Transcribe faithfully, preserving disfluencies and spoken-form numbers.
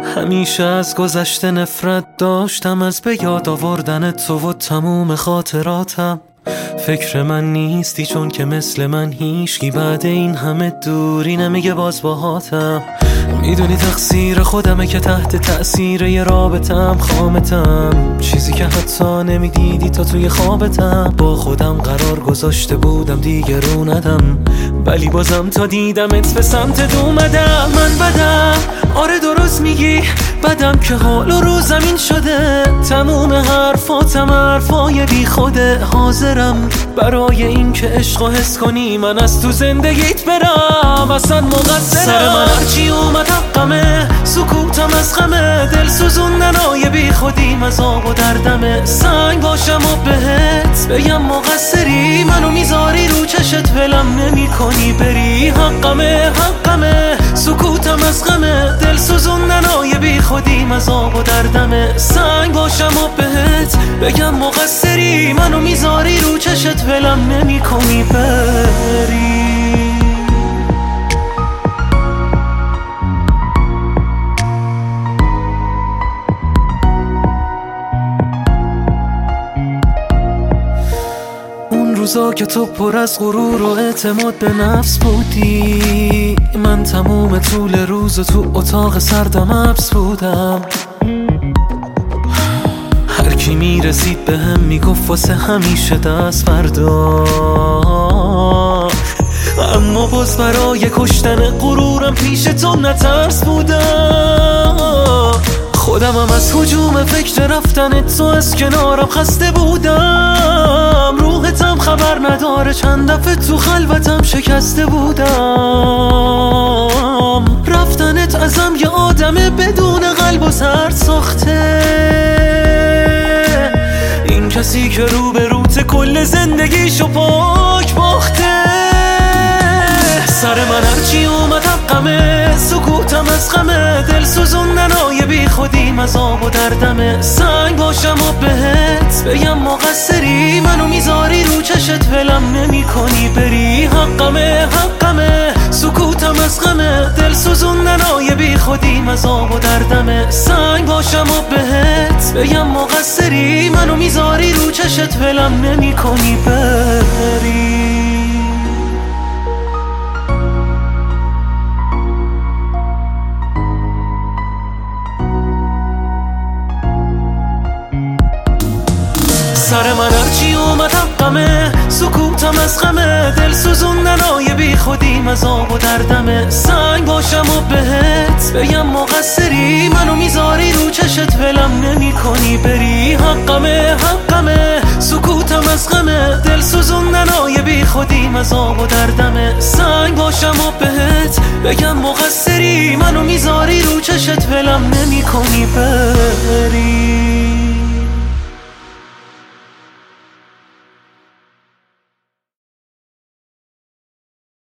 همیشه از گذشته نفرت داشتم، از به یاد آوردن تو و تموم خاطراتم. فکر من نیستی چون که مثل من هیچکی بعد این همه دوری نمیگه باز باهاتم. میدونی تقصیر خودمه که تحت تأثیر یه رابطم خامتم، چیزی که حتی نمیدیدی تا توی خوابتم. با خودم قرار گذاشته بودم دیگه رو ندم، ولی بازم تا دیدمت به سمت اومدم. من بدم، آره درست میگی، بدم که حال و رو زمین شده. تموم حرفاتم حرفای بی خوده. حاضرم برای این که عشق و حس کنی من از تو زندگیت برم، اصلا مقصرم. سر من هرچی اومد حقمه، سکوتم از غمه. دل سوزوندن های بی خودی مذاب و دردمه. سنگ باشم و بهت بگم مقصری، منو میذاری رو چشت ولم نمی کنی بری. حقمه حقمه سکوتم از غمه. دل سوزوندن های بی خودی مذاب و دردمه. سنگ باشم و بهت بگم مقصری، منو میذاری رو چشت ولم نمی کنی بری. روزا که تو پر از غرور و اعتماد به نفس بودی، من تموم طول روز و تو اتاق سردم حبس بودم. هر کی میرسید به هم میگفت واسه همیشه دست فردا، اما باز برای کشتن غرورم پیش تو نترس بودم. خودم هم از هجوم فکر رفتن تو از کنارم خسته بودم. روحتم خبر نداره چند دفعه تو خلوتم شکسته بودم. رفتنت ازم یه آدم بدون قلب و سرد ساخته، این کسی که رو به روت کل زندگیشو پاک باخته. سر من هرچی اومد حقمه، سکوتم از غمه. دل سوزوندن های بی خودی مذاب و دردمه. سنگ باشم و بهت بگم مقصری، منو میذاری رو چشت ولم نمی کنی بری. حقمه حقمه سکوتم از غمه. دل سوزوندن های بی خودی مذاب و دردمه. سنگ باشم و بهت بگم مقصری، منو میذاری رو چشت ولم نمی کنی بری. سر من هرچی اومد حقمه، سکوتم از غمه. دل سوزوندن های بی خودی مذاب و دردمه. سنگ باشم و بهت بگم مقصری، منو میذاری رو چشت ولم نمی کنی بری. حقمه حقمه سکوتم از غمه. دل سوزوندن های بی خودی مذاب و دردمه. سنگ باشم و بهت بگم مقصری، منو میذاری رو چشت ولم نمی کنی بری.